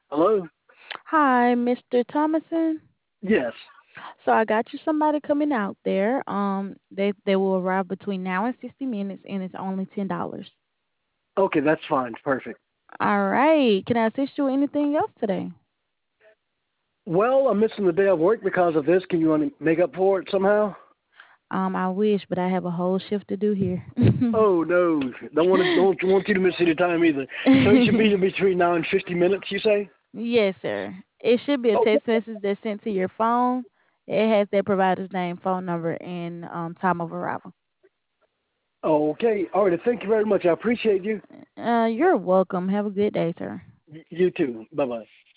Hello? Hi, Mr. Thomason. Yes. So I got you somebody coming out there. They will arrive between now and 60 minutes, and it's only $10. Okay, that's fine. Perfect. All right. Can I assist you with anything else today? Well, I'm missing the day of work because of this. Can you want to make up for it somehow? I wish, but I have a whole shift to do here. Oh no, don't want you to miss any time either. So it should be between now and 50 minutes. You say? Yes, sir. It should be a Okay. text message that's sent to your phone. It has their provider's name, phone number, and time of arrival. Okay. All right. Thank you very much. I appreciate you. You're welcome. Have a good day, sir. You too. Bye bye.